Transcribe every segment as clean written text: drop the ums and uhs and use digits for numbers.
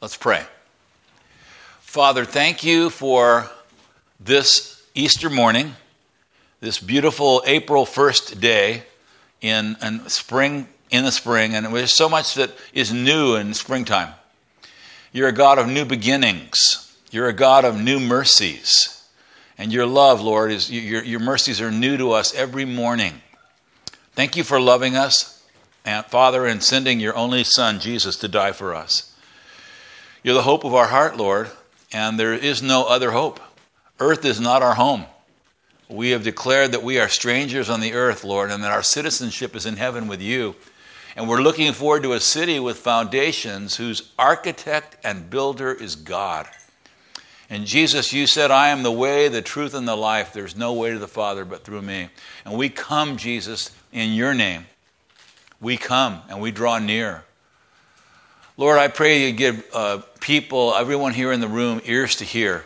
Let's pray. Father, thank you for this Easter morning, this beautiful April 1st day in the spring, and there's so much that is new in springtime. You're a God of new beginnings. You're a God of new mercies. And your love, Lord, your mercies are new to us every morning. Thank you for loving us, and Father, and sending your only Son, Jesus, to die for us. You're the hope of our heart, Lord, and there is no other hope. Earth is not our home. We have declared that we are strangers on the earth, Lord, and that our citizenship is in heaven with you. And we're looking forward to a city with foundations whose architect and builder is God. And Jesus, you said, I am the way, the truth, and the life. There's no way to the Father but through me. And we come, Jesus, in your name. We come and we draw near. Lord, I pray you give people, everyone here in the room, ears to hear,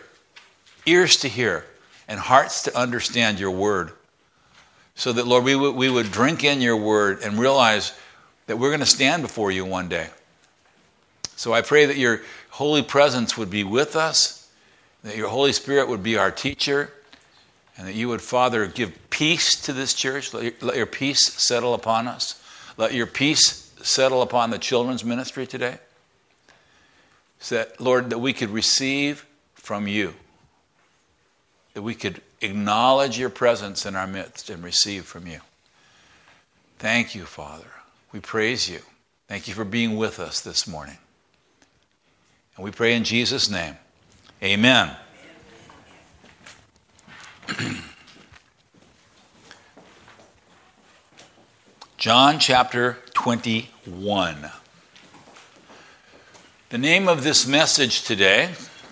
and hearts to understand your word. So that, Lord, we would drink in your word and realize that we're going to stand before you one day. So I pray that your holy presence would be with us, that your Holy Spirit would be our teacher, and that you would, Father, give peace to this church. Let your peace settle upon us. Let your peace settle upon the children's ministry today. So that, Lord, that we could receive from you. That we could acknowledge your presence in our midst and receive from you. Thank you, Father. We praise you. Thank you for being with us this morning. And we pray in Jesus' name. Amen. John chapter 21. The name of this message today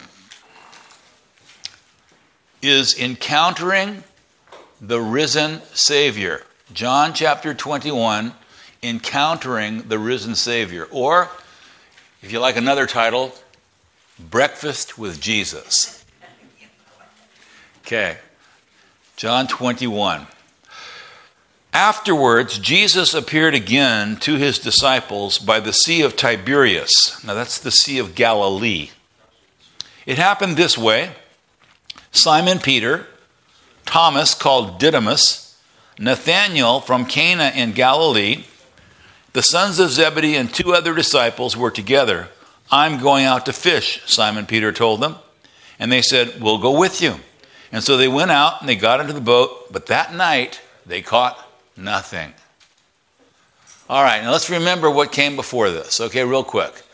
is Encountering the Risen Savior. John chapter 21, Encountering the Risen Savior. Or, if you like another title, Breakfast with Jesus. Okay, John 21. Afterwards, Jesus appeared again to his disciples by the Sea of Tiberias. Now that's the Sea of Galilee. It happened this way. Simon Peter, Thomas called Didymus, Nathanael from Cana in Galilee, the sons of Zebedee and two other disciples were together. I'm going out to fish, Simon Peter told them. And they said, we'll go with you. And so they went out and they got into the boat, but that night they caught nothing. All right, now let's remember what came before this, okay, real quick.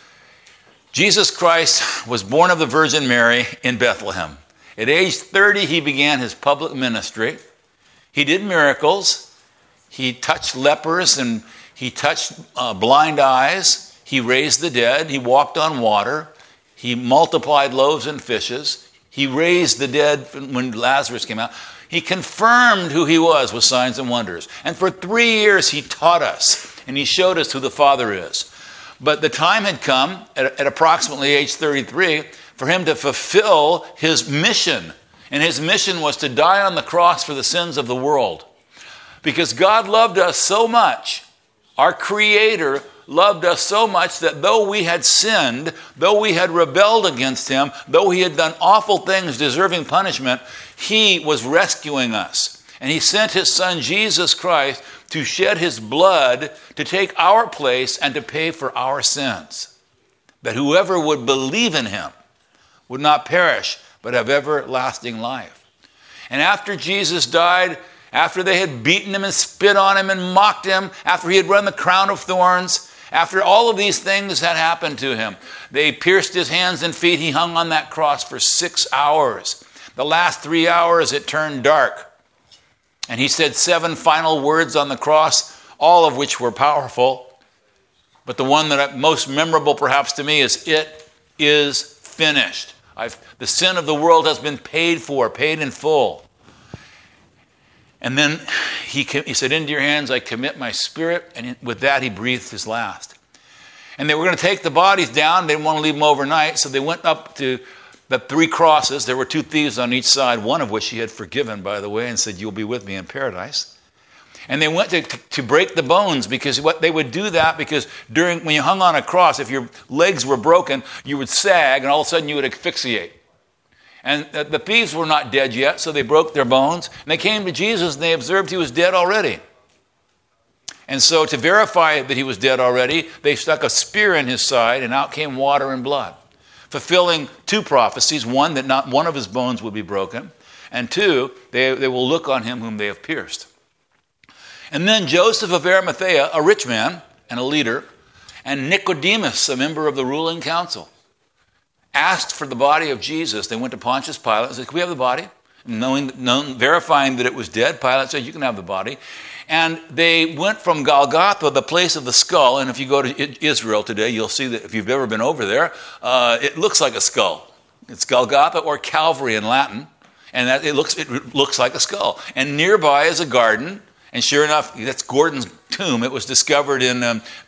Jesus Christ was born of the Virgin Mary in Bethlehem. At age 30, he began his public ministry. He did miracles. He touched lepers and he touched blind eyes. He raised the dead. He walked on water. He multiplied loaves and fishes. He raised the dead when Lazarus came out. He confirmed who he was with signs and wonders. And for 3 years he taught us and he showed us who the Father is. But the time had come at approximately age 33 for him to fulfill his mission. And his mission was to die on the cross for the sins of the world. Because God loved us so much, our Creator loved us so much that though we had sinned, though we had rebelled against him, though he had done awful things deserving punishment, he was rescuing us. And he sent his Son, Jesus Christ, to shed his blood to take our place and to pay for our sins. That whoever would believe in him would not perish, but have everlasting life. And after Jesus died, after they had beaten him and spit on him and mocked him, after he had run the crown of thorns, after all of these things had happened to him, they pierced his hands and feet. He hung on that cross for 6 hours. The last 3 hours, it turned dark. And he said 7 final words on the cross, all of which were powerful. But the one that most memorable perhaps to me is, it is finished. The sin of the world has been paid for, paid in full. And then he said, into your hands I commit my spirit. And with that he breathed his last. And they were going to take the bodies down. They didn't want to leave them overnight. So they went up to the 3 crosses. There were 2 thieves on each side, one of which he had forgiven, by the way, and said, you'll be with me in paradise. And they went to break the bones, because what they would do that because when you hung on a cross, if your legs were broken, you would sag and all of a sudden you would asphyxiate. And the thieves were not dead yet, so they broke their bones. And they came to Jesus and they observed he was dead already. And so to verify that he was dead already, they stuck a spear in his side and out came water and blood, fulfilling 2 prophecies. One, that not one of his bones would be broken. And 2, they will look on him whom they have pierced. And then Joseph of Arimathea, a rich man and a leader, and Nicodemus, a member of the ruling council, asked for the body of Jesus. They went to Pontius Pilate and said, "Can we have the body?" Verifying that it was dead, Pilate said, "You can have the body." And they went from Golgotha, the place of the skull, and if you go to Israel today, you'll see that if you've ever been over there, it looks like a skull. It's Golgotha or Calvary in Latin, and it looks like a skull. And nearby is a garden. And sure enough, that's Gordon's tomb. It was discovered in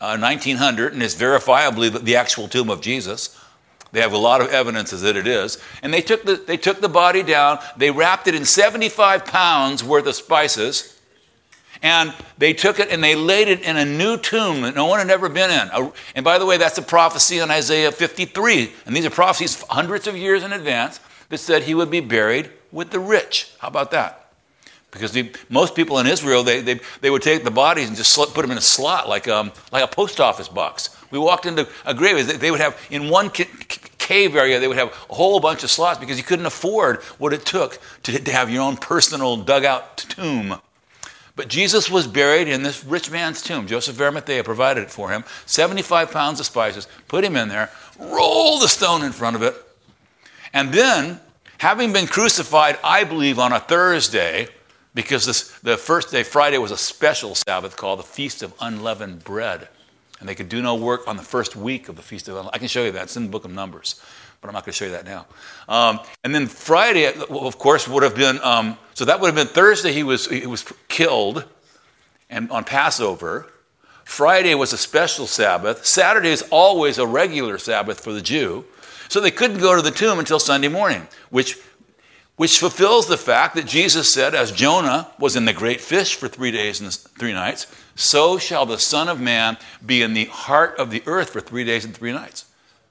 1900 and is verifiably the actual tomb of Jesus. They have a lot of evidence that it is. And they took the body down. They wrapped it in 75 pounds worth of spices. And they took it and they laid it in a new tomb that no one had ever been in. And by the way, that's a prophecy in Isaiah 53. And these are prophecies hundreds of years in advance that said he would be buried with the rich. How about that? Because most people in Israel, they would take the bodies and just put them in a slot like a post office box. We walked into a grave. They would have, in one cave area, they would have a whole bunch of slots because you couldn't afford what it took to have your own personal dugout tomb. But Jesus was buried in this rich man's tomb. Joseph of Arimathea provided it for him. 75 pounds of spices, put him in there, rolled the stone in front of it. And then, having been crucified, I believe, on a Thursday, because the first day, Friday, was a special Sabbath called the Feast of Unleavened Bread. And they could do no work on the first week of the Feast of Unleavened Bread. I can show you that. It's in the book of Numbers. But I'm not going to show you that now. And then Friday, of course, would have been, so that would have been Thursday he was killed and on Passover. Friday was a special Sabbath. Saturday is always a regular Sabbath for the Jew. So they couldn't go to the tomb until Sunday morning, which fulfills the fact that Jesus said, as Jonah was in the great fish for 3 days and 3 nights, so shall the Son of Man be in the heart of the earth for 3 days and 3 nights.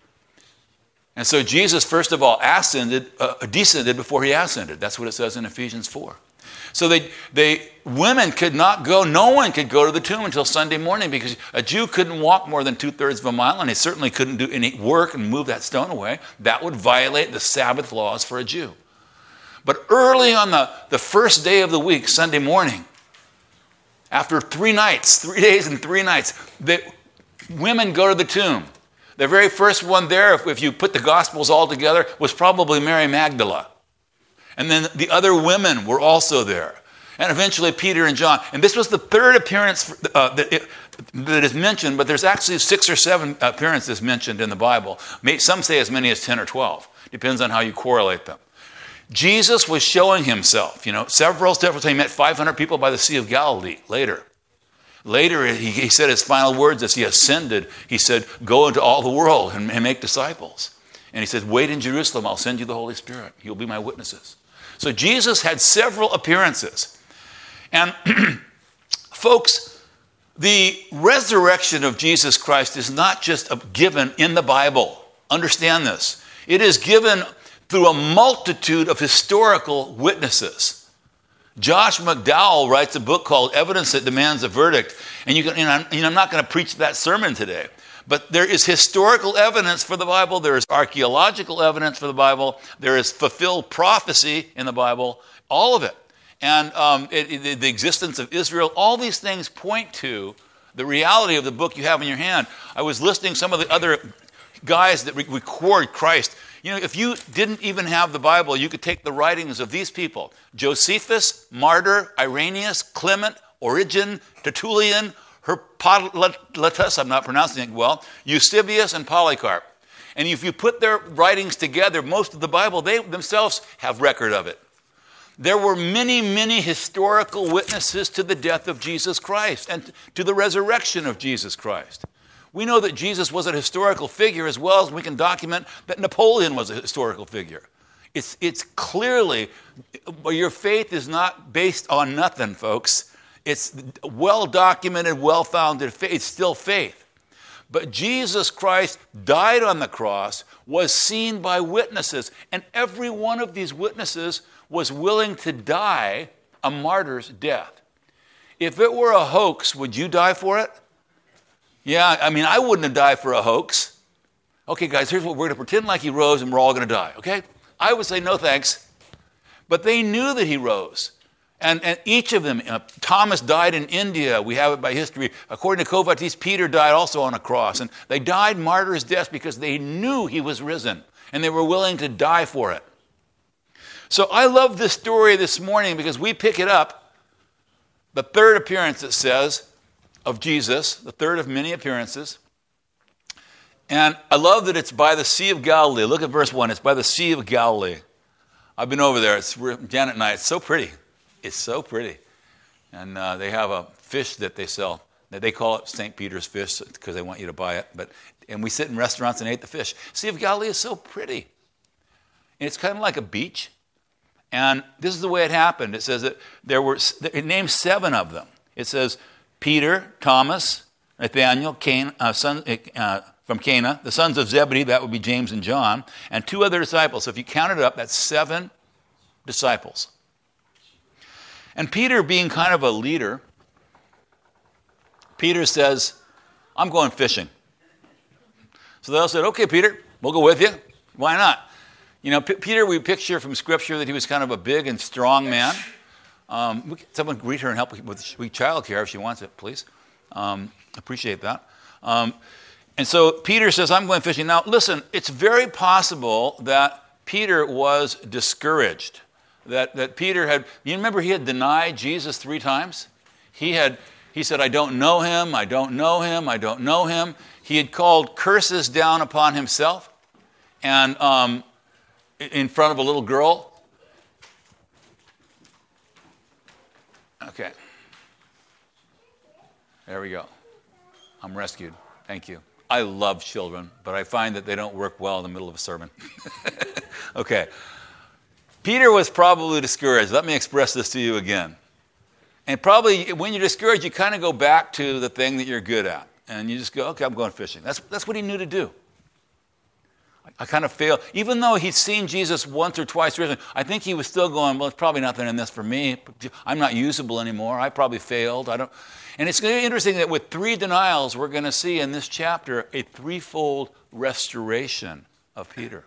And so Jesus, first of all, descended before he ascended. That's what it says in Ephesians 4. So women could not go, no one could go to the tomb until Sunday morning, because a Jew couldn't walk more than 2/3 of a mile, and he certainly couldn't do any work and move that stone away. That would violate the Sabbath laws for a Jew. But early on the first day of the week, Sunday morning, after 3 nights, 3 days and 3 nights, the women go to the tomb. The very first one there, if you put the Gospels all together, was probably Mary Magdalene. And then the other women were also there. And eventually Peter and John. And this was the 3rd appearance that is mentioned, but there's actually 6 or 7 appearances mentioned in the Bible. Some say as many as 10 or 12. Depends on how you correlate them. Jesus was showing himself. Several times he met 500 people by the Sea of Galilee later. Later, he said his final words as he ascended. He said, "Go into all the world and make disciples." And he said, "Wait in Jerusalem, I'll send you the Holy Spirit. You'll be my witnesses." So Jesus had several appearances. And folks, the resurrection of Jesus Christ is not just given in the Bible. Understand this. It is given through a multitude of historical witnesses. Josh McDowell writes a book called Evidence That Demands a Verdict. And I'm not going to preach that sermon today. But there is historical evidence for the Bible. There is archaeological evidence for the Bible. There is fulfilled prophecy in the Bible. All of it. And the existence of Israel. All these things point to the reality of the book you have in your hand. I was listening to some of the other guys that record Christ. If you didn't even have the Bible, you could take the writings of these people: Josephus, Martyr, Irenaeus, Clement, Origen, Tertullian, Herodotus, I'm not pronouncing it well, Eusebius, and Polycarp. And if you put their writings together, most of the Bible, they themselves have record of it. There were many, many historical witnesses to the death of Jesus Christ and to the resurrection of Jesus Christ. We know that Jesus was a historical figure, as well as we can document that Napoleon was a historical figure. It's clearly, your faith is not based on nothing, folks. It's well-documented, well-founded faith. It's still faith. But Jesus Christ died on the cross, was seen by witnesses, and every one of these witnesses was willing to die a martyr's death. If it were a hoax, would you die for it? Yeah, I mean, I wouldn't have died for a hoax. Okay, guys, here's what we're going to pretend like he rose and we're all going to die, okay? I would say no thanks. But they knew that he rose. And each of them, Thomas died in India. We have it by history. According to Kovatis, Peter died also on a cross. And they died martyrs' deaths because they knew he was risen. And they were willing to die for it. So I love this story this morning because we pick it up. The third appearance, it says, of Jesus. The third of many appearances. And I love that it's by the Sea of Galilee. Look at verse 1. It's by the Sea of Galilee. I've been over there. Janet and I. It's so pretty. It's so pretty. And they have a fish that they sell. They call it St. Peter's fish because they want you to buy it. And we sit in restaurants and ate the fish. Sea of Galilee is so pretty. And it's kind of like a beach. And this is the way it happened. It says that it names 7 of them. It says Peter, Thomas, Nathanael, from Cana, the sons of Zebedee, that would be James and John, and 2 other disciples. So if you count it up, that's 7 disciples. And Peter, being kind of a leader, Peter says, I'm going fishing. So they all said, okay, Peter, we'll go with you. Why not? You know, Peter, we picture from Scripture that he was kind of a big and strong man. Someone greet her and help with child care if she wants it, please. Appreciate that. And so Peter says, I'm going fishing. Now, listen, it's very possible that Peter was discouraged. That Peter had, you remember he had denied Jesus 3 times? He said, I don't know him, I don't know him, I don't know him. He had called curses down upon himself and in front of a little girl. Okay. There we go. I'm rescued. Thank you. I love children, but I find that they don't work well in the middle of a sermon. Okay. Peter was probably discouraged. Let me express this to you again. And probably when you're discouraged, you kind of go back to the thing that you're good at. And you just go, okay, I'm going fishing. That's what he knew to do. I kind of failed. Even though he'd seen Jesus once or twice risen, I think he was still going, well, it's probably nothing in this for me. I'm not usable anymore. I probably failed. And it's going to be interesting that with 3 denials, we're going to see in this chapter a 3-fold restoration of Peter.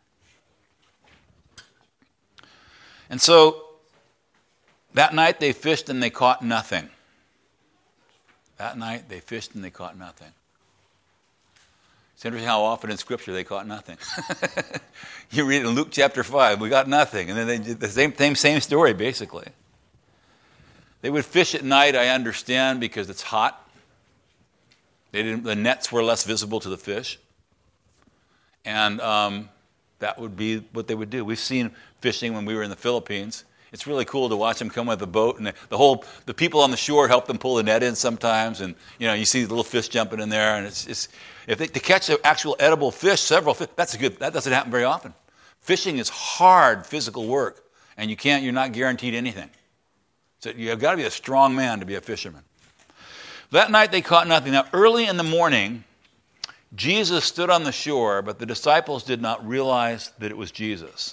And so that night they fished and they caught nothing. That night they fished and they caught nothing. It's interesting how often in Scripture they caught nothing. You read in Luke chapter 5, we got nothing. And then they did the same story, basically. They would fish at night, I understand, because it's hot. The nets were less visible to the fish. And that would be what they would do. We've seen fishing when we were in the Philippines. It's really cool to watch them come with a boat, and the people on the shore help them pull the net in sometimes, and you see the little fish jumping in there, and it's to catch an actual edible fish, several fish, that doesn't happen very often. Fishing is hard physical work, and you're not guaranteed anything. So you've got to be a strong man to be a fisherman. That night they caught nothing. Now early in the morning, Jesus stood on the shore, but the disciples did not realize that it was Jesus.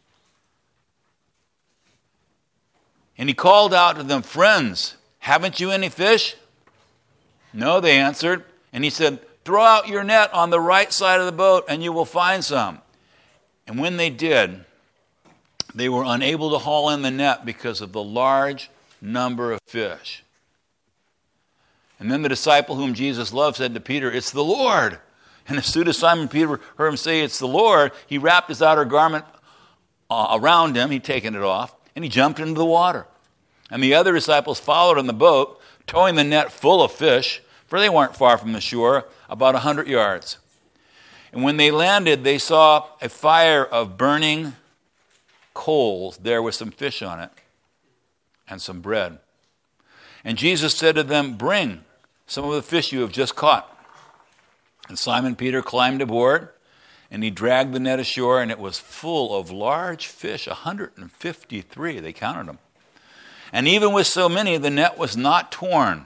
And he called out to them, friends, haven't you any fish? No, they answered. And he said, throw out your net on the right side of the boat and you will find some. And when they did, they were unable to haul in the net because of the large number of fish. And then the disciple whom Jesus loved said to Peter, it's the Lord. And as soon as Simon Peter heard him say it's the Lord, he wrapped his outer garment around him, he'd taken it off, and he jumped into the water. And the other disciples followed in the boat, towing the net full of fish, for they weren't far from the shore, about 100 yards. And when they landed, they saw a fire of burning coals there with some fish on it and some bread. And Jesus said to them, bring some of the fish you have just caught. And Simon Peter climbed aboard, and he dragged the net ashore, and it was full of large fish, 153. They counted them. And even with so many, the net was not torn.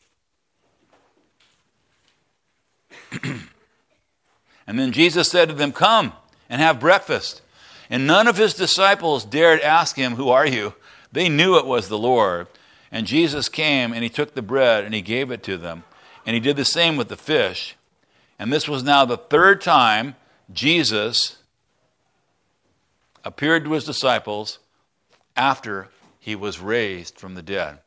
And then Jesus said to them, "Come and have breakfast." And none of his disciples dared ask him, "Who are you?" They knew it was the Lord. And Jesus came, and he took the bread, and he gave it to them. And he did the same with the fish. And this was now the third time Jesus appeared to his disciples after he was raised from the dead.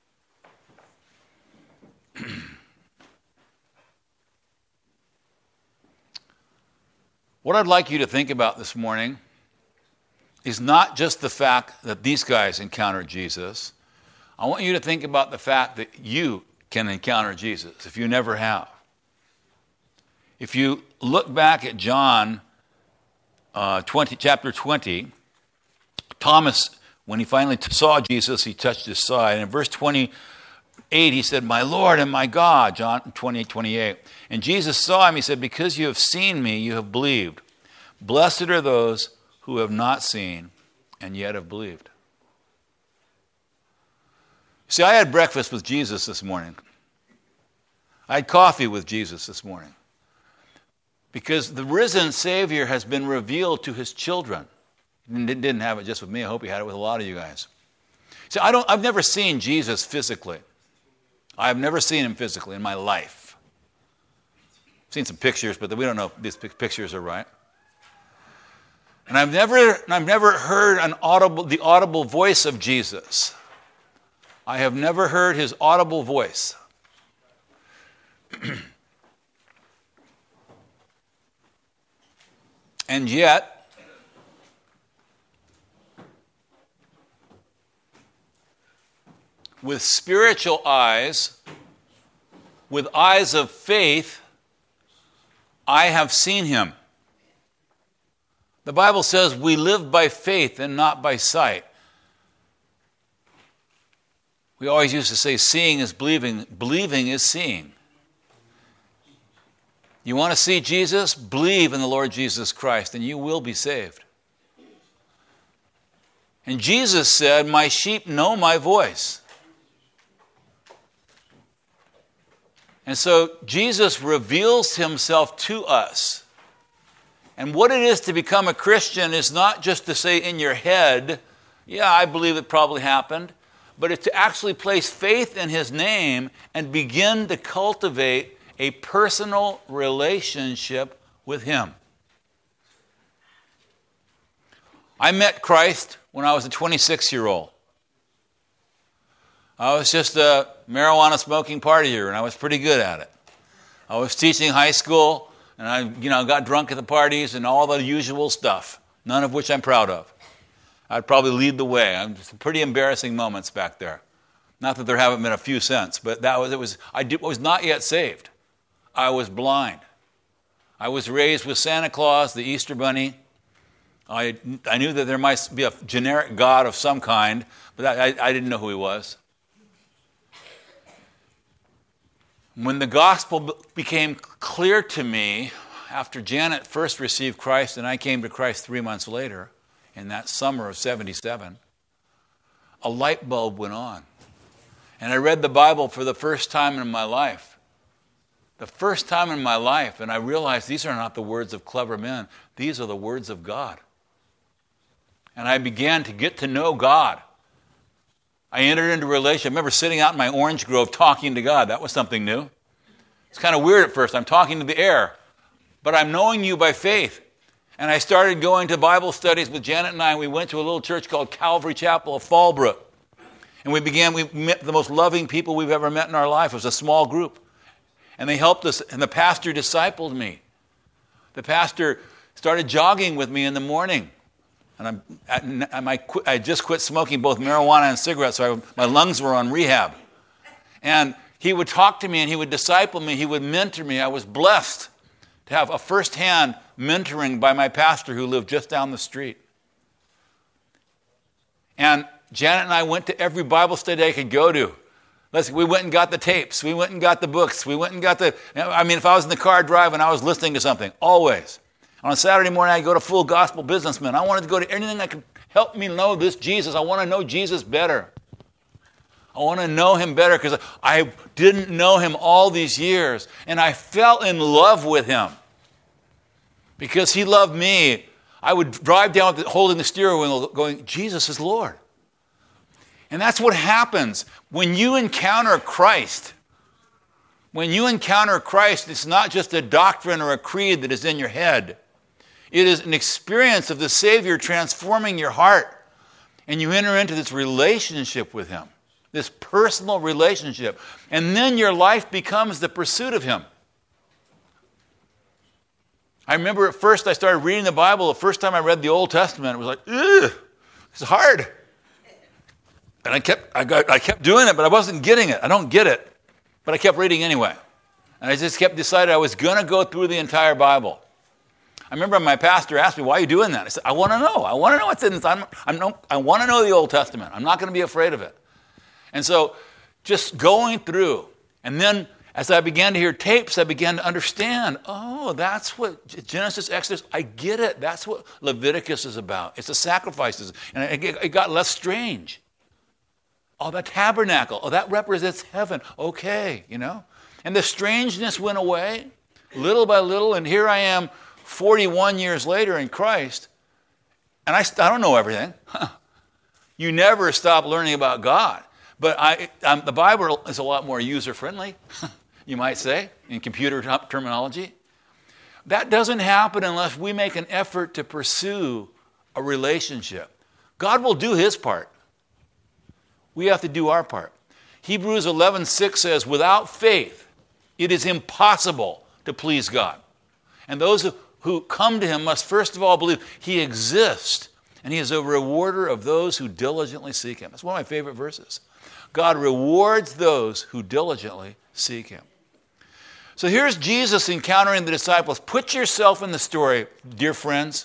What I'd like you to think about this morning is not just the fact that these guys encountered Jesus. I want you to think about the fact that you can encounter Jesus if you never have. If you look back at John 20, chapter 20, Thomas, when he finally saw Jesus, he touched his side. And in verse 28, he said, "My Lord and my God," John 20:28. And Jesus saw him, he said, "Because you have seen me, you have believed. Blessed are those who have not seen and yet have believed." See, I had breakfast with Jesus this morning. I had coffee with Jesus this morning. Because the risen Savior has been revealed to his children. He didn't have it just with me. I hope he had it with a lot of you guys. See, I've never seen Jesus physically. I've never seen him physically in my life. I've seen some pictures, but we don't know if these pictures are right. And I've never heard the audible voice of Jesus. I have never heard his audible voice. And yet, with spiritual eyes, with eyes of faith, I have seen him. The Bible says we live by faith and not by sight. We always used to say seeing is believing. Believing is seeing. You want to see Jesus? Believe in the Lord Jesus Christ and you will be saved. And Jesus said, "My sheep know my voice." And so Jesus reveals himself to us. And what it is to become a Christian is not just to say in your head, "Yeah, I believe it probably happened," but it's to actually place faith in his name and begin to cultivate a personal relationship with him. I met Christ when I was a 26-year-old. I was just a marijuana smoking partier, and I was pretty good at it. I was teaching high school, and I got drunk at the parties and all the usual stuff, none of which I'm proud of. I'd probably lead the way. Some pretty embarrassing moments back there. Not that there haven't been a few since, but I was not yet saved. I was blind. I was raised with Santa Claus, the Easter Bunny. I knew that there might be a generic God of some kind, but I didn't know who he was. When the gospel became clear to me, after Janet first received Christ and I came to Christ 3 months later, in that summer of 77, a light bulb went on. And I read the Bible for the first time in my life. The first time in my life, and I realized these are not the words of clever men. These are the words of God. And I began to get to know God. I entered into a relationship. I remember sitting out in my orange grove talking to God. That was something new. It's kind of weird at first. I'm talking to the air. But I'm knowing you by faith. And I started going to Bible studies with Janet and I. We went to a little church called Calvary Chapel of Fallbrook. And we met the most loving people we've ever met in our life. It was a small group. And they helped us, and the pastor discipled me. The pastor started jogging with me in the morning. And I just quit smoking both marijuana and cigarettes, so my lungs were on rehab. And he would talk to me, and he would disciple me. He would mentor me. I was blessed to have a first-hand mentoring by my pastor who lived just down the street. And Janet and I went to every Bible study I could go to. We went and got the tapes. We went and got the books. We went and got if I was in the car driving, I was listening to something, always. On a Saturday morning, I'd go to Full Gospel Businessman. I wanted to go to anything that could help me know this Jesus. I want to know Jesus better. I want to know him better because I didn't know him all these years. And I fell in love with him because he loved me. I would drive down holding the steering wheel going, Jesus is Lord. And that's what happens when you encounter Christ. When you encounter Christ, it's not just a doctrine or a creed that is in your head. It is an experience of the Savior transforming your heart. And you enter into this relationship with him, this personal relationship. And then your life becomes the pursuit of him. I remember at first I started reading the Bible. The first time I read the Old Testament, it was like, ugh, it's hard. And I kept doing it, but I wasn't getting it. I don't get it. But I kept reading anyway. And I just kept deciding I was going to go through the entire Bible. I remember my pastor asked me, why are you doing that? I said, I want to know. I want to know what's in this. I want to know the Old Testament. I'm not going to be afraid of it. And so just going through. And then as I began to hear tapes, I began to understand, oh, that's what Genesis, Exodus, I get it. That's what Leviticus is about. It's the sacrifices. And it got less strange. Oh, the tabernacle. Oh, that represents heaven. Okay, And the strangeness went away little by little. And here I am 41 years later in Christ. And I don't know everything. You never stop learning about God. But the Bible is a lot more user-friendly, you might say, in computer terminology. That doesn't happen unless we make an effort to pursue a relationship. God will do his part. We have to do our part. Hebrews 11:6 says, without faith, it is impossible to please God. And those who come to him must first of all believe he exists, and he is a rewarder of those who diligently seek him. That's one of my favorite verses. God rewards those who diligently seek him. So here's Jesus encountering the disciples. Put yourself in the story, dear friends.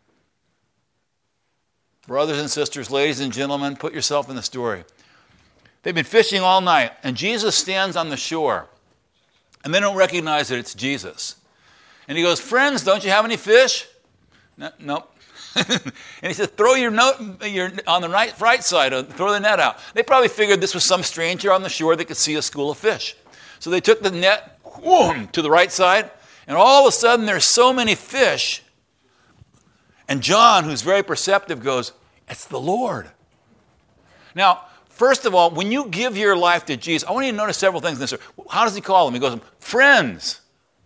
Brothers and sisters, ladies and gentlemen, put yourself in the story. They've been fishing all night, and Jesus stands on the shore, and they don't recognize that it's Jesus. And he goes, friends, don't you have any fish? Nope. And he says, throw your on the right side, throw the net out. They probably figured this was some stranger on the shore that could see a school of fish. So they took the net to the right side, and all of a sudden there's so many fish. And John, who's very perceptive, goes, it's the Lord. Now, first of all, when you give your life to Jesus, I want you to notice several things in this. How does he call them? He goes, friends.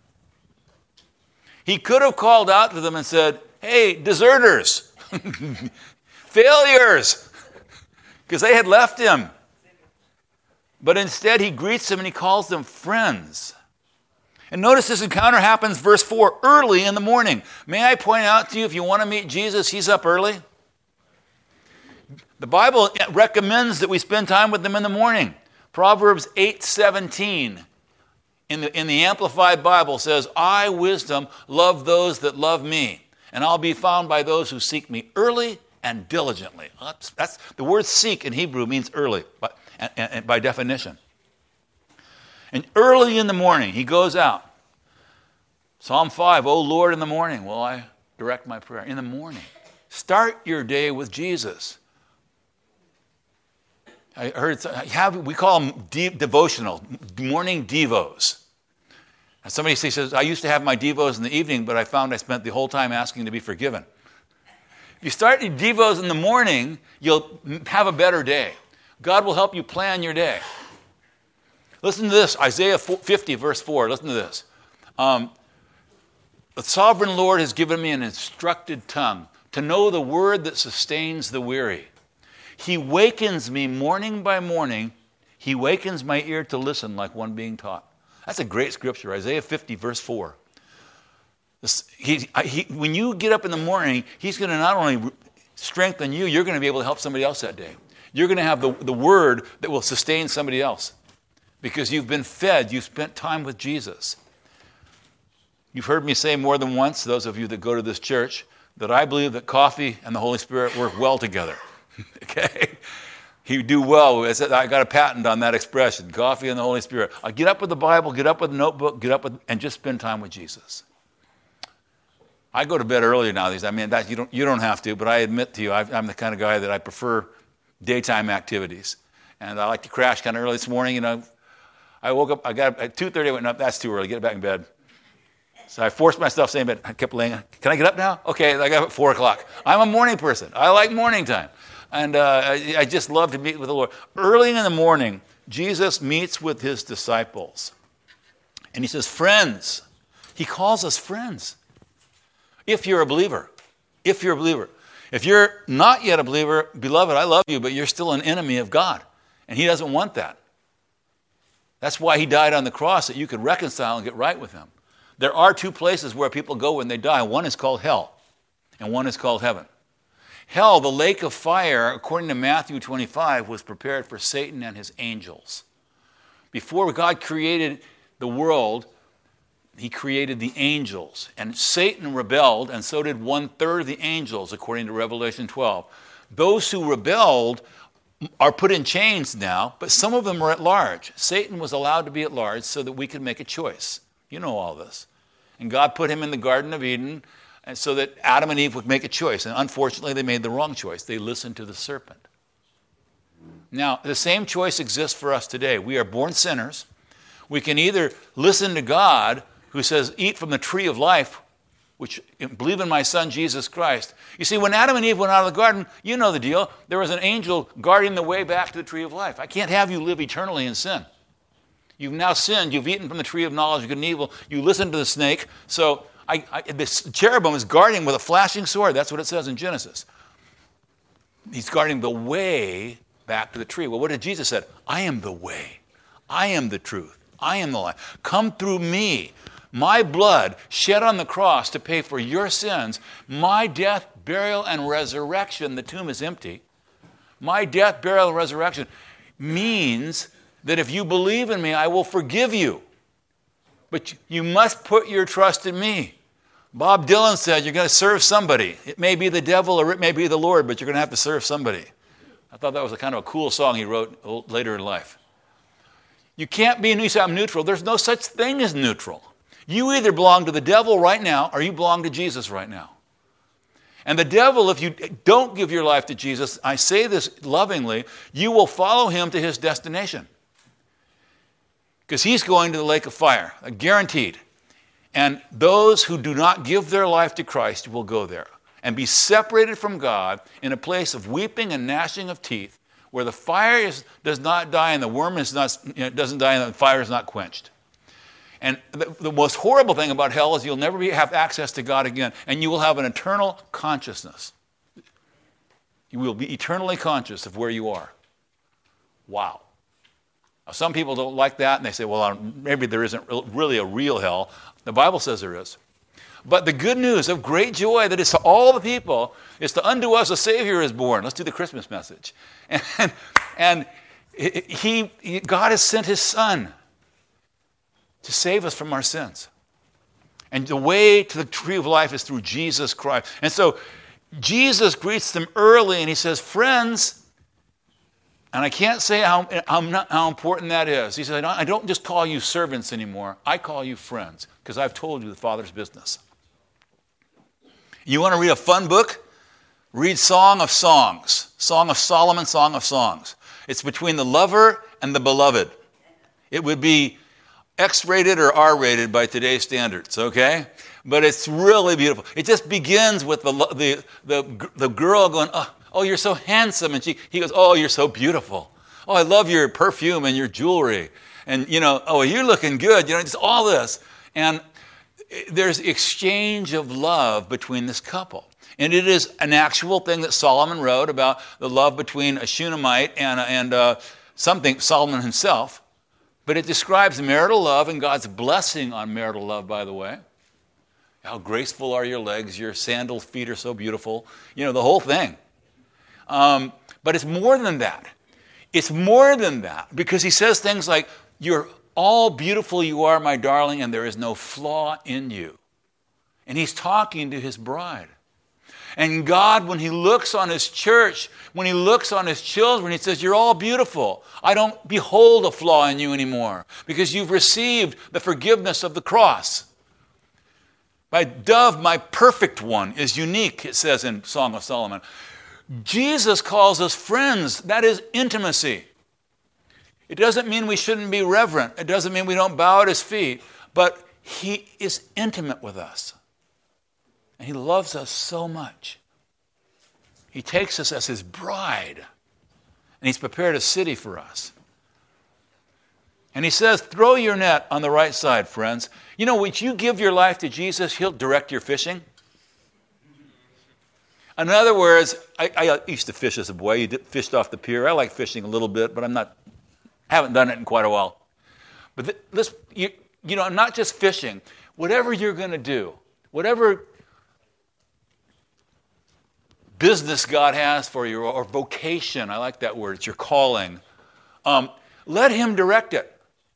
He could have called out to them and said, hey, deserters, failures, because they had left him. But instead, he greets them and he calls them friends. And notice this encounter happens, verse 4, early in the morning. May I point out to you, if you want to meet Jesus, he's up early. The Bible recommends that we spend time with him in the morning. Proverbs 8:17 in the Amplified Bible says, I, wisdom, love those that love me, and I'll be found by those who seek me early and diligently. That's the word seek in Hebrew means early, by definition. And early in the morning, he goes out. Psalm 5, O Lord, in the morning will I direct my prayer. In the morning. Start your day with Jesus. I heard, we call them devotional, morning devos. And somebody says, I used to have my devos in the evening, but I found I spent the whole time asking to be forgiven. If you start your devos in the morning, you'll have a better day. God will help you plan your day. Listen to this, Isaiah 50, verse 4. Listen to this. The sovereign Lord has given me an instructed tongue to know the word that sustains the weary. He wakens me morning by morning. He wakens my ear to listen like one being taught. That's a great scripture, Isaiah 50, verse 4. When you get up in the morning, he's going to not only strengthen you, you're going to be able to help somebody else that day. You're going to have the word that will sustain somebody else because you've been fed, you've spent time with Jesus. You've heard me say more than once, those of you that go to this church, that I believe that coffee and the Holy Spirit work well together. Okay? You do well. I got a patent on that expression, coffee and the Holy Spirit. I get up with the Bible, get up with a notebook, and just spend time with Jesus. I go to bed earlier now. I mean, that you don't have to, but I admit to you, I'm the kind of guy that I prefer daytime activities. And I like to crash kind of early this morning. I woke up, I got up at 2:30, I went, no, that's too early, get back in bed. So I forced myself to stay in bed. I kept laying, can I get up now? Okay, I got up at 4 o'clock. I'm a morning person. I like morning time. And I just love to meet with the Lord. Early in the morning, Jesus meets with his disciples. And he says, friends. He calls us friends. If you're a believer. If you're a believer. If you're not yet a believer, beloved, I love you, but you're still an enemy of God. And he doesn't want that. That's why he died on the cross, that you could reconcile and get right with him. There are two places where people go when they die. One is called hell, and one is called heaven. Hell, the lake of fire, according to Matthew 25, was prepared for Satan and his angels. Before God created the world, he created the angels. And Satan rebelled, and so did 1/3 of the angels, according to Revelation 12. Those who rebelled are put in chains now, but some of them are at large. Satan was allowed to be at large so that we could make a choice. You know all this. And God put him in the Garden of Eden and so that Adam and Eve would make a choice. And unfortunately, they made the wrong choice. They listened to the serpent. Now, the same choice exists for us today. We are born sinners. We can either listen to God, who says, eat from the tree of life, which believe in my Son, Jesus Christ. You see, when Adam and Eve went out of the garden, you know the deal. There was an angel guarding the way back to the tree of life. I can't have you live eternally in sin. You've now sinned. You've eaten from the tree of knowledge of good and evil. You listened to the snake. So this cherubim is guarding with a flashing sword. That's what it says in Genesis. He's guarding the way back to the tree. Well, what did Jesus say? I am the way. I am the truth. I am the life. Come through me. My blood shed on the cross to pay for your sins. My death, burial, and resurrection. The tomb is empty. My death, burial, and resurrection means that if you believe in me, I will forgive you. But you must put your trust in me. Bob Dylan said you're going to serve somebody. It may be the devil or it may be the Lord, but you're going to have to serve somebody. I thought that was a kind of a cool song he wrote later in life. You can't be, you say, I'm neutral. There's no such thing as neutral. You either belong to the devil right now or you belong to Jesus right now. And the devil, if you don't give your life to Jesus, I say this lovingly, you will follow him to his destination. Because he's going to the lake of fire, guaranteed. And those who do not give their life to Christ will go there and be separated from God in a place of weeping and gnashing of teeth, where the fire does not die and the worm doesn't die and the fire is not quenched. And the most horrible thing about hell is you'll never have access to God again, and you will have an eternal consciousness. You will be eternally conscious of where you are. Wow. Now, some people don't like that, and they say, well, maybe there isn't really a real hell. The Bible says there is. But the good news of great joy that is to all the people is to unto us a Savior is born. Let's do the Christmas message. And God has sent his Son to save us from our sins. And the way to the tree of life is through Jesus Christ. And so Jesus greets them early and he says, friends, and I can't say how important that is. He says, I don't just call you servants anymore. I call you friends because I've told you the Father's business. You want to read a fun book? Read Song of Songs. Song of Solomon, Song of Songs. It's between the lover and the beloved. It would be X-rated or R-rated by today's standards, okay? But it's really beautiful. It just begins with the girl going, oh, you're so handsome. And he goes, oh, you're so beautiful. Oh, I love your perfume and your jewelry. And, oh, you're looking good. Just all this. And there's exchange of love between this couple. And it is an actual thing that Solomon wrote about the love between a Shunammite and something, Solomon himself. But it describes marital love and God's blessing on marital love, by the way. How graceful are your legs, your sandal feet are so beautiful. The whole thing. But it's more than that. It's more than that because he says things like, you're all beautiful you are, my darling, and there is no flaw in you. And he's talking to his bride. And God, when he looks on his church, when he looks on his children, he says, you're all beautiful. I don't behold a flaw in you anymore because you've received the forgiveness of the cross. My dove, my perfect one, is unique, it says in Song of Solomon. Jesus calls us friends. That is intimacy. It doesn't mean we shouldn't be reverent. It doesn't mean we don't bow at his feet. But he is intimate with us. And he loves us so much. He takes us as his bride. And he's prepared a city for us. And he says, throw your net on the right side, friends. You know, when you give your life to Jesus, he'll direct your fishing. In other words, I used to fish as a boy. You fished off the pier. I like fishing a little bit, but haven't done it in quite a while. But not just fishing. Whatever you're going to do, whatever business God has for you, or vocation, I like that word, it's your calling, let him direct it.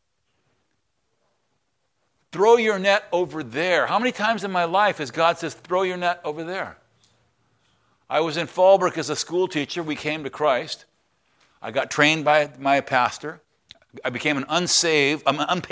Throw your net over there. How many times in my life has God says, throw your net over there? I was in Fallbrook as a school teacher. We came to Christ. I got trained by my pastor. I became an unpaid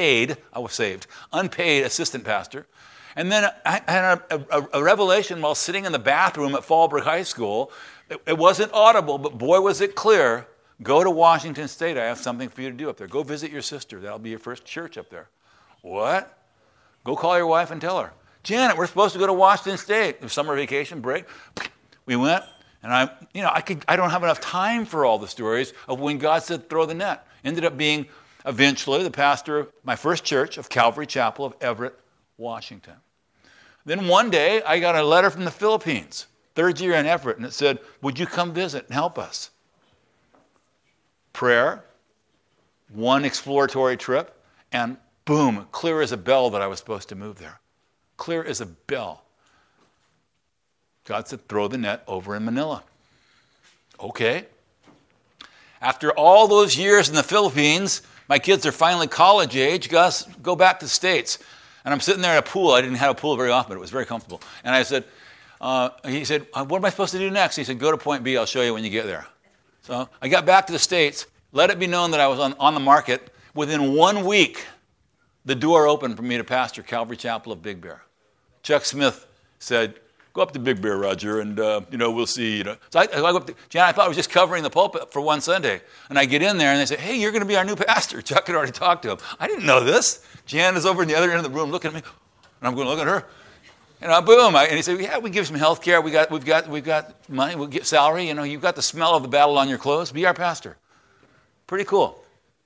assistant pastor. And then I had a revelation while sitting in the bathroom at Fallbrook High School. It wasn't audible, but boy, was it clear. Go to Washington State. I have something for you to do up there. Go visit your sister. That'll be your first church up there. What? Go call your wife and tell her. Janet, we're supposed to go to Washington State. Summer vacation break. We went, and I don't have enough time for all the stories of when God said, throw the net. Ended up being eventually the pastor of my first church of Calvary Chapel of Everett, Washington. Then one day, I got a letter from the Philippines, third year in Everett, and it said, would you come visit and help us? Prayer, one exploratory trip, and boom, clear as a bell that I was supposed to move there. Clear as a bell. God said, throw the net over in Manila. Okay. After all those years in the Philippines, my kids are finally college age. Gus, go back to the States. And I'm sitting there at a pool. I didn't have a pool very often, but it was very comfortable. And I said, he said, what am I supposed to do next? He said, go to point B. I'll show you when you get there. So I got back to the States. Let it be known that I was on the market. Within 1 week, the door opened for me to pastor Calvary Chapel of Big Bear. Chuck Smith said, go up to Big Bear, Roger, and, we'll see. So I go up to Jan. I thought I was just covering the pulpit for one Sunday. And I get in there, and they say, hey, you're going to be our new pastor. Chuck had already talked to him. I didn't know this. Jan is over in the other end of the room looking at me. And I'm going to look at her. And boom. And he said, yeah, we give some health care. We've got money. We'll get salary. You've got the smell of the battle on your clothes. Be our pastor. Pretty cool.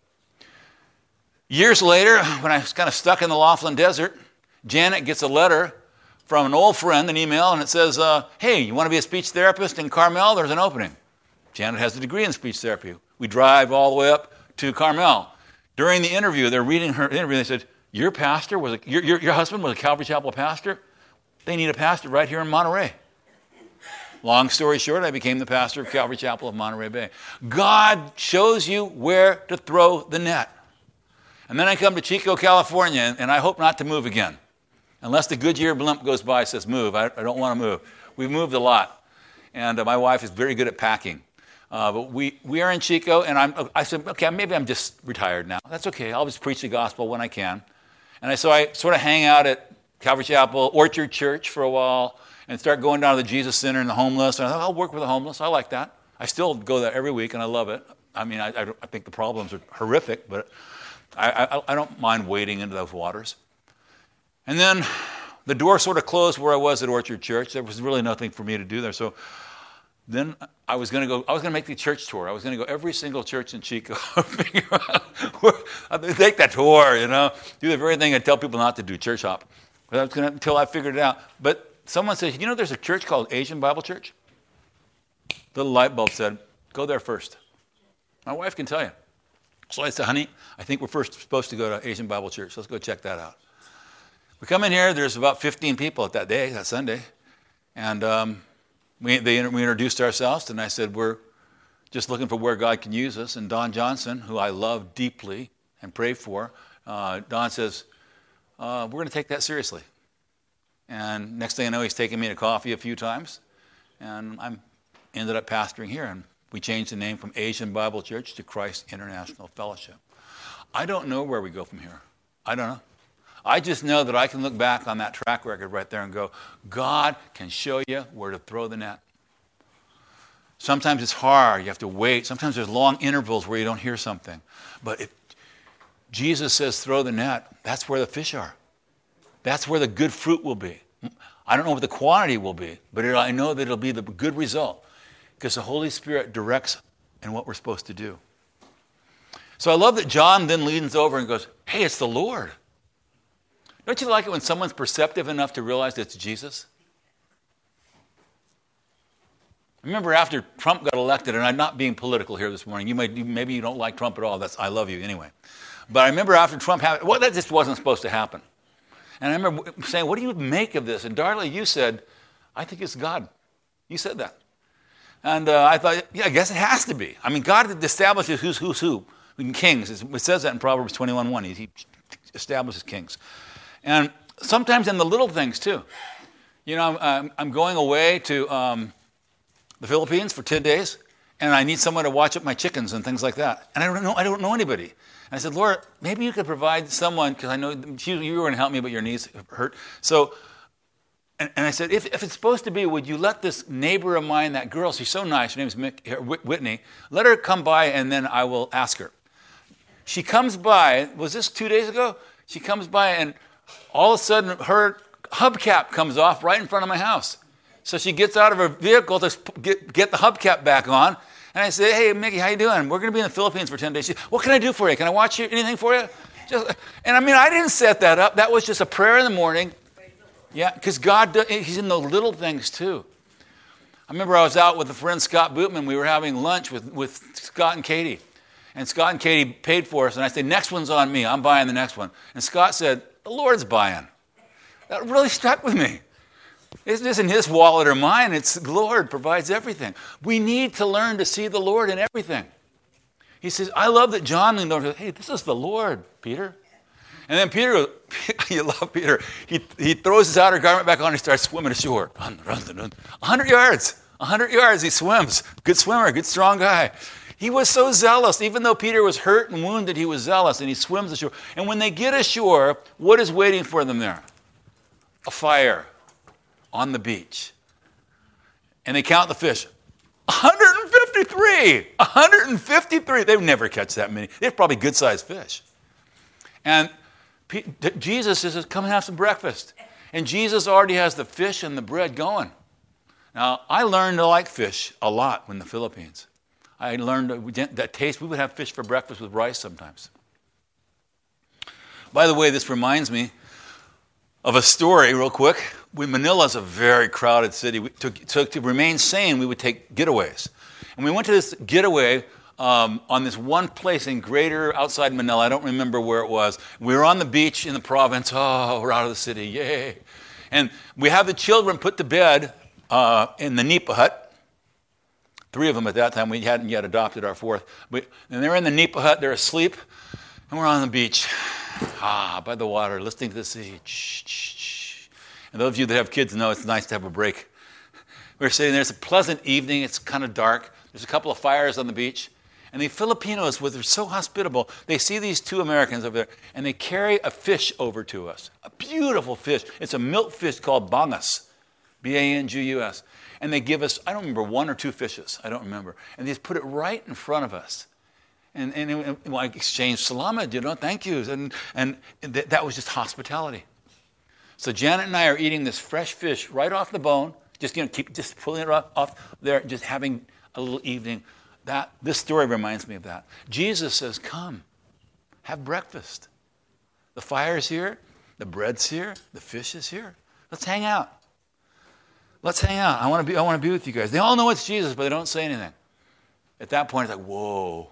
Years later, when I was kind of stuck in the Laughlin Desert, Janet gets a letter from an old friend, an email, and it says, hey, you want to be a speech therapist in Carmel? There's an opening. Janet has a degree in speech therapy. We drive all the way up to Carmel. During the interview, they're reading her interview, they said, your husband was a Calvary Chapel pastor? They need a pastor right here in Monterey. Long story short, I became the pastor of Calvary Chapel of Monterey Bay. God shows you where to throw the net. And then I come to Chico, California, and I hope not to move again. Unless the Goodyear blimp goes by and says, move. I don't want to move. We've moved a lot. And my wife is very good at packing. But we are in Chico, and I said, okay, maybe I'm just retired now. That's okay. I'll just preach the gospel when I can. And so I sort of hang out at Calvary Chapel, Orchard Church for a while, and start going down to the Jesus Center and the homeless. And I thought, I'll work with the homeless. I like that. I still go there every week, and I love it. I mean, I think the problems are horrific, but I don't mind wading into those waters. And then the door sort of closed where I was at Orchard Church. There was really nothing for me to do there. So then I was going to make the church tour. I was going to go every single church in Chico. Take that tour, do the very thing I tell people not to do, church hop. But I was going to until I figured it out. But someone said, there's a church called Asian Bible Church? The light bulb said, go there first. My wife can tell you. So I said, honey, I think we're first supposed to go to Asian Bible Church. Let's go check that out. We come in here, there's about 15 people at that Sunday. And we introduced ourselves, and I said, we're just looking for where God can use us. And Don Johnson, who I love deeply and pray for, Don says, we're going to take that seriously. And next thing I know, he's taken me to coffee a few times. And I ended up pastoring here. And we changed the name from Asian Bible Church to Christ International Fellowship. I don't know where we go from here. I don't know. I just know that I can look back on that track record right there and go, God can show you where to throw the net. Sometimes it's hard. You have to wait. Sometimes there's long intervals where you don't hear something. But if Jesus says throw the net, that's where the fish are. That's where the good fruit will be. I don't know what the quantity will be, but I know that it'll be the good result because the Holy Spirit directs in what we're supposed to do. So I love that John then leans over and goes, hey, it's the Lord. Don't you like it when someone's perceptive enough to realize that it's Jesus? I remember after Trump got elected, and I'm not being political here this morning. Maybe you don't like Trump at all. I love you anyway. But I remember after Trump happened, well, that just wasn't supposed to happen. And I remember saying, what do you make of this? And Darla, you said, I think it's God. You said that. And I thought, yeah, I guess it has to be. I mean, God establishes who's who. In Kings, it says that in Proverbs 21:1. He establishes kings. And sometimes in the little things, too. You know, I'm going away to the Philippines for 10 days, and I need someone to watch up my chickens and things like that. And I don't know anybody. And I said, Lord, maybe you could provide someone, because I know you were going to help me, but your knees hurt. So, and I said, if it's supposed to be, would you let this neighbor of mine, that girl, she's so nice, her name is Whitney, let her come by, and then I will ask her. She comes by, was this 2 days ago? She comes by, and all of a sudden, her hubcap comes off right in front of my house. So she gets out of her vehicle to get the hubcap back on. And I say, hey, Mickey, how you doing? We're going to be in the Philippines for 10 days. She, what can I do for you? Can I watch anything for you? And I mean, I didn't set that up. That was just a prayer in the morning. Yeah, because God, he's in the little things too. I remember I was out with a friend, Scott Bootman. We were having lunch with Scott and Katie. And Scott and Katie paid for us. And I said, next one's on me. I'm buying the next one. And Scott said, the Lord's buying. That really stuck with me. It isn't his wallet or mine. It's the Lord provides everything. We need to learn to see the Lord in everything. He says, I love that John goes, hey, this is the Lord, Peter. And then Peter goes, you love Peter. He throws his outer garment back on and he starts swimming ashore. 100 yards. 100 yards he swims. Good swimmer, good strong guy. He was so zealous. Even though Peter was hurt and wounded, he was zealous, and he swims ashore. And when they get ashore, what is waiting for them there? A fire on the beach. And they count the fish. 153! 153! They would never catch that many. They're probably good-sized fish. And Jesus says, come and have some breakfast. And Jesus already has the fish and the bread going. Now, I learned to like fish a lot in the Philippines. I learned that taste. We would have fish for breakfast with rice sometimes. By the way, this reminds me of a story real quick. Manila's a very crowded city. To remain sane, we would take getaways. And we went to this getaway on this one place in greater outside Manila. I don't remember where it was. We were on the beach in the province. Oh, we're out of the city. Yay. And we have the children put to bed in the Nipa hut. 3 of them at that time. We hadn't yet adopted our 4th. And they're in the Nipa hut. They're asleep. And we're on the beach. By the water, listening to the sea. And those of you that have kids know it's nice to have a break. We're sitting there. It's a pleasant evening. It's kind of dark. There's a couple of fires on the beach. And the Filipinos, they're so hospitable, they see these 2 Americans over there, and they carry a fish over to us. A beautiful fish. It's a milk fish called bangus. Bangus. And they give us, I don't remember, 1 or 2 fishes. I don't remember. And they just put it right in front of us. And I exchanged salamat, thank yous. And that was just hospitality. So Janet and I are eating this fresh fish right off the bone, just pulling it off there, just having a little evening. This story reminds me of that. Jesus says, come, have breakfast. The fire's here, the bread's here, the fish is here. Let's hang out. Let's hang out. I want to be with you guys. They all know it's Jesus, but they don't say anything. At that point, it's like, whoa.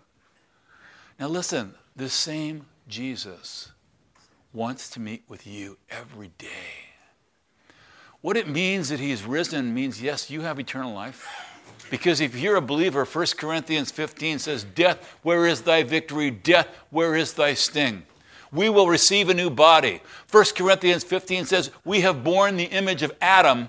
Now listen, this same Jesus wants to meet with you every day. What it means that he's risen means, yes, you have eternal life. Because if you're a believer, 1 Corinthians 15 says, death, where is thy victory? Death, where is thy sting? We will receive a new body. 1 Corinthians 15 says, we have borne the image of Adam.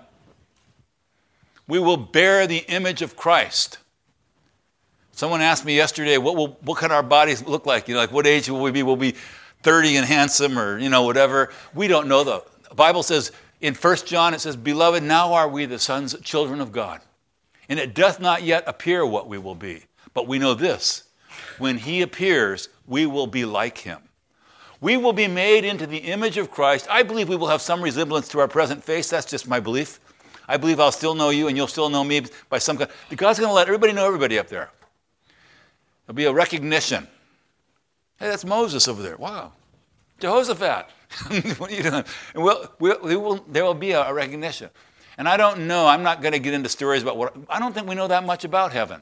We will bear the image of Christ. Someone asked me yesterday, what can our bodies look like? Like what age will we be? Will we be 30 and handsome or, whatever? We don't know though. The Bible says in 1 John, it says, beloved, now are we the children of God. and it doth not yet appear what we will be. But we know this, when he appears, we will be like him. We will be made into the image of Christ. I believe we will have some resemblance to our present face. That's just my belief. I believe I'll still know you and you'll still know me by some kind. God's going to let everybody know everybody up there. There'll be a recognition. Hey, that's Moses over there. Wow. Jehoshaphat. What are you doing? And there will be a recognition. And I don't know. I'm not going to get into stories about I don't think we know that much about heaven.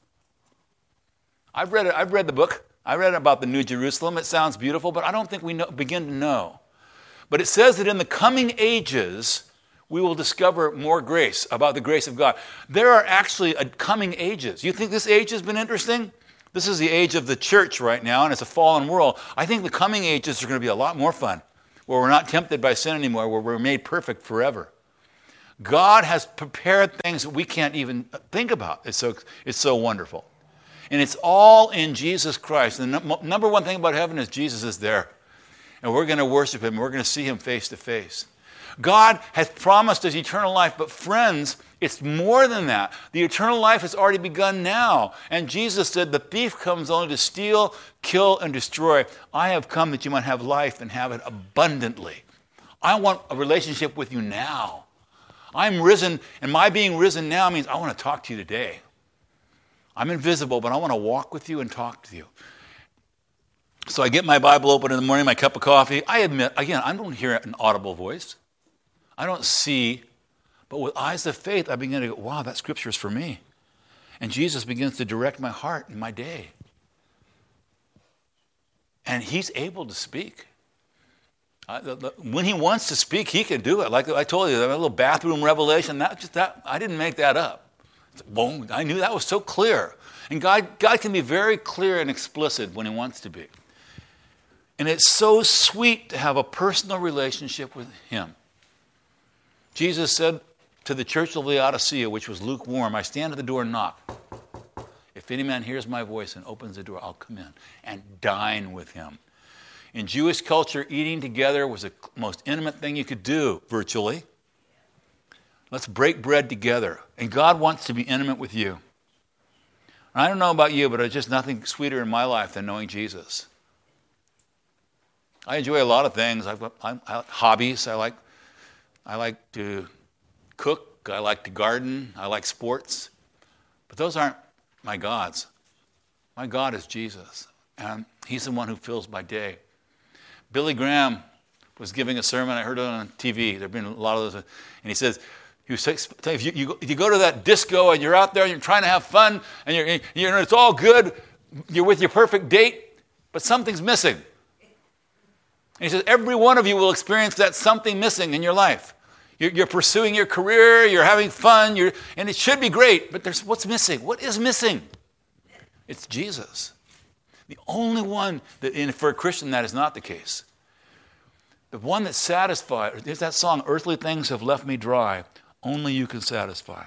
I've read the book. I read about the New Jerusalem. It sounds beautiful, but I don't think we begin to know. But it says that in the coming ages, we will discover more grace, about the grace of God. There are actually coming ages. You think this age has been interesting? This is the age of the church right now, and it's a fallen world. I think the coming ages are going to be a lot more fun, where we're not tempted by sin anymore, where we're made perfect forever. God has prepared things that we can't even think about. It's so wonderful. And it's all in Jesus Christ. The number one thing about heaven is Jesus is there. And we're going to worship him. We're going to see him face to face. God has promised us eternal life. But friends, it's more than that. The eternal life has already begun now. And Jesus said, the thief comes only to steal, kill, and destroy. I have come that you might have life and have it abundantly. I want a relationship with you now. I'm risen, and my being risen now means I want to talk to you today. I'm invisible, but I want to walk with you and talk to you. So I get my Bible open in the morning, my cup of coffee. I admit, again, I don't hear an audible voice. I don't see, but with eyes of faith, I begin to go, wow, that scripture is for me. And Jesus begins to direct my heart and my day. And he's able to speak. When he wants to speak, he can do it. Like I told you, that little bathroom revelation, I didn't make that up. Boom, I knew that was so clear. And God can be very clear and explicit when he wants to be. And it's so sweet to have a personal relationship with him. Jesus said to the church of Laodicea, which was lukewarm, I stand at the door and knock. If any man hears my voice and opens the door, I'll come in and dine with him. In Jewish culture, eating together was the most intimate thing you could do, virtually. Let's break bread together. And God wants to be intimate with you. And I don't know about you, but there's just nothing sweeter in my life than knowing Jesus. I enjoy a lot of things. I hobbies. I like to cook. I like to garden. I like sports. But those aren't my gods. My God is Jesus. And he's the one who fills my day. Billy Graham was giving a sermon. I heard it on TV. There have been a lot of those. And he says, if you go to that disco and you're out there and you're trying to have fun and it's all good, you're with your perfect date, but something's missing. And he says, every one of you will experience that something missing in your life. You're pursuing your career, you're having fun, and it should be great, but what's missing? What is missing? It's Jesus. The only one that, for a Christian, that is not the case. The one that satisfies, there's that song, earthly things have left me dry. Only you can satisfy.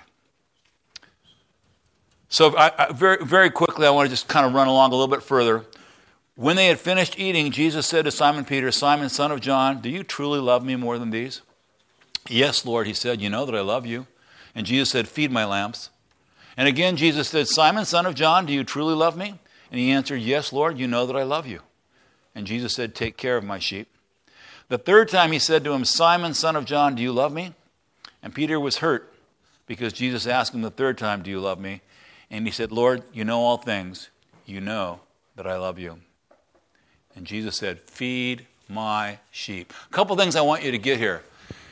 So very, very quickly, I want to just kind of run along a little bit further. When they had finished eating, Jesus said to Simon Peter, Simon, son of John, do you truly love me more than these? Yes, Lord, he said, you know that I love you. And Jesus said, feed my lambs. And again, Jesus said, Simon, son of John, do you truly love me? And he answered, yes, Lord, you know that I love you. And Jesus said, take care of my sheep. The third time he said to him, Simon, son of John, do you love me? And Peter was hurt because Jesus asked him the third time, do you love me? And he said, Lord, you know all things. You know that I love you. And Jesus said, feed my sheep. A couple things I want you to get here.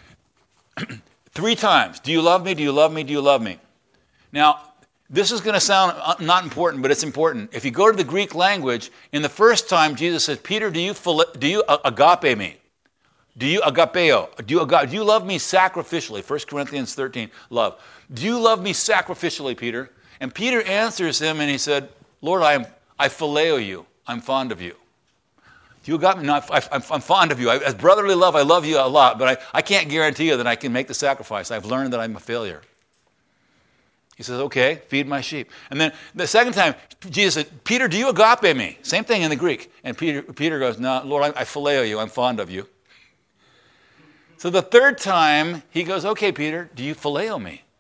3 times. Do you love me? Do you love me? Do you love me? Now, this is going to sound not important, but it's important. If you go to the Greek language, in the first time, Jesus says, Peter, do you agape me? Do you agapeo? Do you love me sacrificially? 1 Corinthians 13, love. Do you love me sacrificially, Peter? And Peter answers him and he said, Lord, I phileo you. I'm fond of you. Do you agape me? No, I'm fond of you. As brotherly love, I love you a lot, but I can't guarantee you that I can make the sacrifice. I've learned that I'm a failure. He says, okay, feed my sheep. And then the second time, Jesus said, Peter, do you agape me? Same thing in the Greek. And Peter goes, no, Lord, I phileo you. I'm fond of you. So the third time, he goes, okay, Peter, do you phileo me?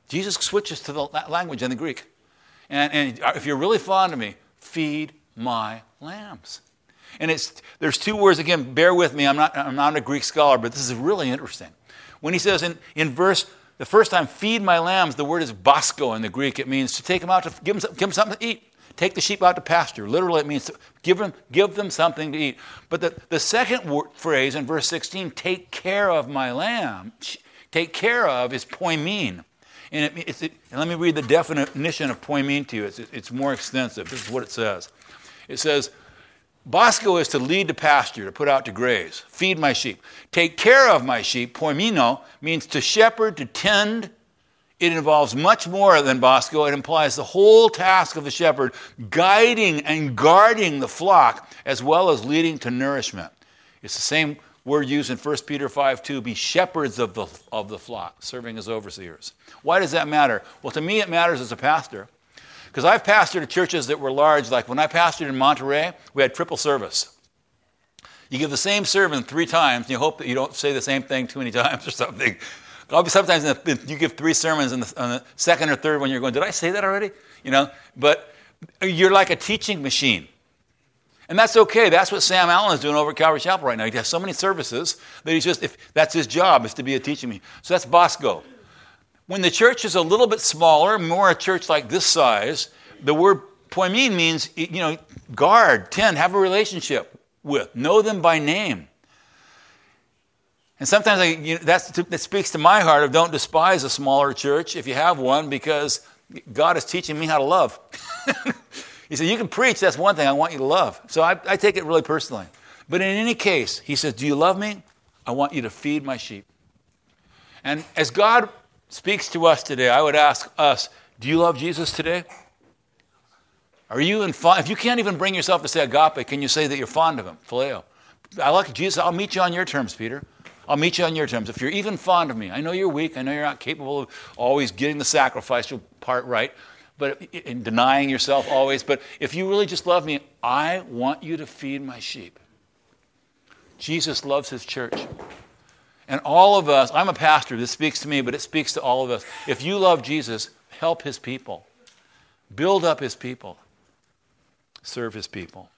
Jesus switches to the language in the Greek. And if you're really fond of me, feed my lambs. And there's two words, again, bear with me, I'm not a Greek scholar, but this is really interesting. When he says in verse, the first time, feed my lambs, the word is basko in the Greek. It means to take them out, to give them something to eat. Take the sheep out to pasture. Literally, it means to give them something to eat. But the second phrase in verse 16, take care of my lamb, take care of, is poimen. And let me read the definition of poimen to you. It's more extensive. This is what it says. It says, basko is to lead to pasture, to put out to graze. Feed my sheep. Take care of my sheep, poimeno, means to shepherd, to tend. It involves much more than basko. It implies the whole task of the shepherd, guiding and guarding the flock, as well as leading to nourishment. It's the same word used in 1 Peter 5:2, be shepherds of the flock, serving as overseers. Why does that matter? Well, to me it matters as a pastor, because I've pastored churches that were large. Like when I pastored in Monterey, we had triple service. You give the same sermon 3 times, and you hope that you don't say the same thing too many times or something. Sometimes you give 3 sermons, and on the second or third one you're going, did I say that already? But you're like a teaching machine. And that's okay. That's what Sam Allen is doing over at Calvary Chapel right now. He has so many services that that's his job, is to be a teaching machine. So that's basko. When the church is a little bit smaller, more a church like this size, the word poimen means, guard, tend, have a relationship with, know them by name. And sometimes that speaks to my heart of don't despise a smaller church if you have one, because God is teaching me how to love. He said, you can preach, that's one thing, I want you to love. So I take it really personally. But in any case, he says, do you love me? I want you to feed my sheep. And as God speaks to us today, I would ask us, do you love Jesus today? Are you if you can't even bring yourself to say agape, can you say that you're fond of him? Phileo. I like Jesus. I'll meet you on your terms, Peter. I'll meet you on your terms. If you're even fond of me, I know you're weak. I know you're not capable of always getting the sacrificial part right, but in denying yourself always. But if you really just love me, I want you to feed my sheep. Jesus loves his church. And all of us, I'm a pastor, this speaks to me, but it speaks to all of us. If you love Jesus, help his people. Build up his people. Serve his people.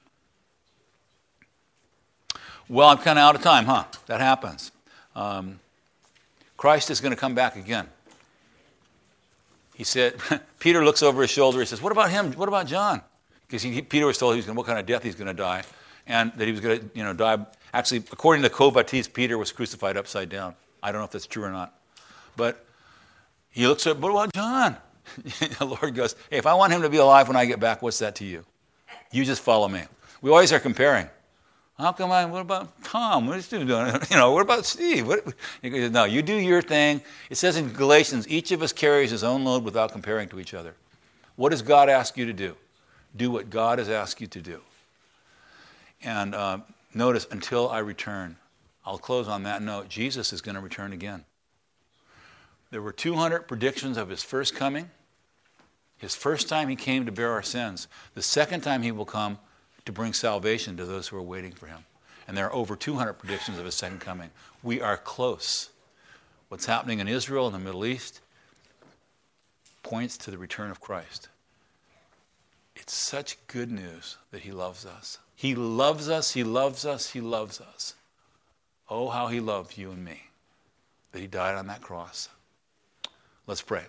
Well, I'm kind of out of time, huh? That happens. Christ is going to come back again. He said, Peter looks over his shoulder. He says, what about him? What about John? Because Peter was told what kind of death he's going to die. And that he was going to die. Actually, according to Covatis, Peter was crucified upside down. I don't know if that's true or not. But he looks at, what about John? The Lord goes, hey, if I want him to be alive when I get back, what's that to you? You just follow me. We always are comparing. How come what about Tom? What is he doing? What about Steve? No, you do your thing. It says in Galatians, each of us carries his own load without comparing to each other. What does God ask you to do? Do what God has asked you to do. And notice, until I return. I'll close on that note. Jesus is going to return again. There were 200 predictions of his first coming. His first time he came to bear our sins. The second time he will come to bring salvation to those who are waiting for him. And there are over 200 predictions of his second coming. We are close. What's happening in Israel and the Middle East points to the return of Christ. It's such good news that he loves us. He loves us, he loves us, he loves us. Oh, how he loved you and me, that he died on that cross. Let's pray.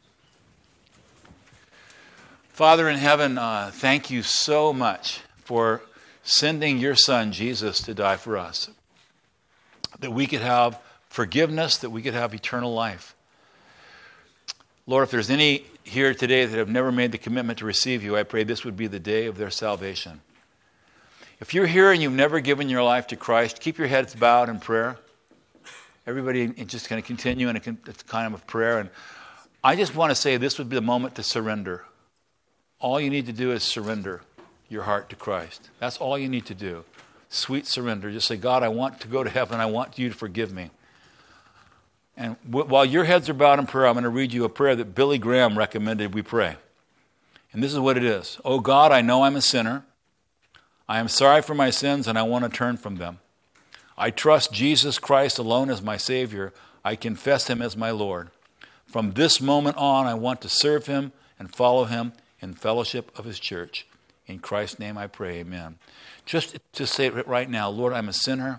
Father in heaven, thank you so much for sending your son, Jesus, to die for us, that we could have forgiveness, that we could have eternal life. Lord, if there's any here today that have never made the commitment to receive you, I pray this would be the day of their salvation. If you're here and you've never given your life to Christ, keep your heads bowed in prayer. Everybody just going to continue in a kind of prayer. And I just want to say this would be the moment to surrender. All you need to do is surrender your heart to Christ. That's all you need to do. Sweet surrender. Just say, God, I want to go to heaven. I want you to forgive me. And while your heads are bowed in prayer, I'm going to read you a prayer that Billy Graham recommended we pray. And this is what it is. Oh God, I know I'm a sinner. I am sorry for my sins and I want to turn from them. I trust Jesus Christ alone as my Savior. I confess him as my Lord. From this moment on, I want to serve him and follow him in fellowship of his church. In Christ's name I pray, amen. Just to say it right now, Lord, I'm a sinner.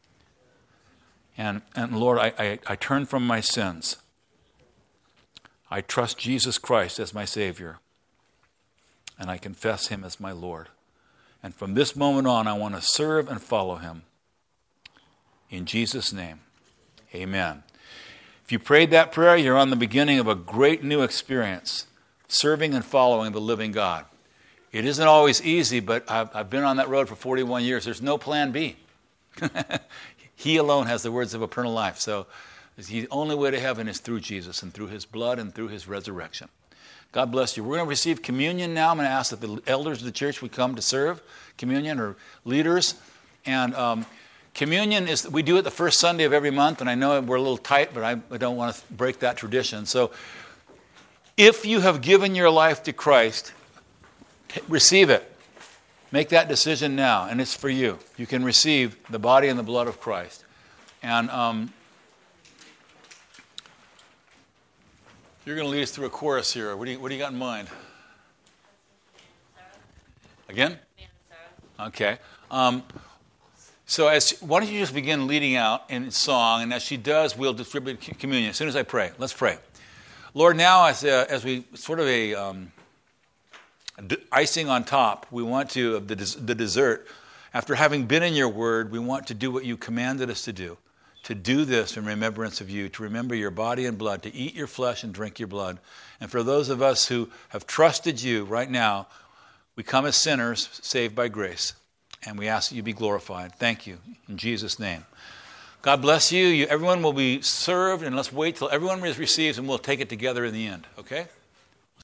And Lord, I turn from my sins. I trust Jesus Christ as my Savior. And I confess him as my Lord. And from this moment on, I want to serve and follow him. In Jesus' name, amen. If you prayed that prayer, you're on the beginning of a great new experience, serving and following the living God. It isn't always easy, but I've been on that road for 41 years. There's no plan B. He alone has the words of eternal life. So the only way to heaven is through Jesus and through his blood and through his resurrection. God bless you. We're going to receive communion now. I'm going to ask that the elders of the church would come to serve communion, or leaders. And communion is, we do it the first Sunday of every month, and I know we're a little tight, but I don't want to break that tradition. So if you have given your life to Christ, receive it. Make that decision now, and it's for you. You can receive the body and the blood of Christ. And you're going to lead us through a chorus here. What do you got in mind? Again? Okay. So why don't you just begin leading out in song, and as she does, we'll distribute communion. As soon as I pray, let's pray. Lord, now as we sort of icing on top, we want to, the dessert, after having been in your word, we want to do what you commanded us to do this in remembrance of you, to remember your body and blood, to eat your flesh and drink your blood. And for those of us who have trusted you right now, we come as sinners saved by grace, and we ask that you be glorified. Thank you, in Jesus' name. God bless you. Everyone will be served, and let's wait till everyone receives, and we'll take it together in the end, okay?